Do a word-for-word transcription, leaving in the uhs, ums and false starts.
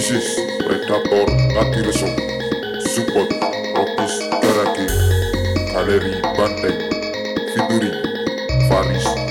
This is Predator Katireso, Support Rokis Garage, Kaleri Banteng, featuring Faris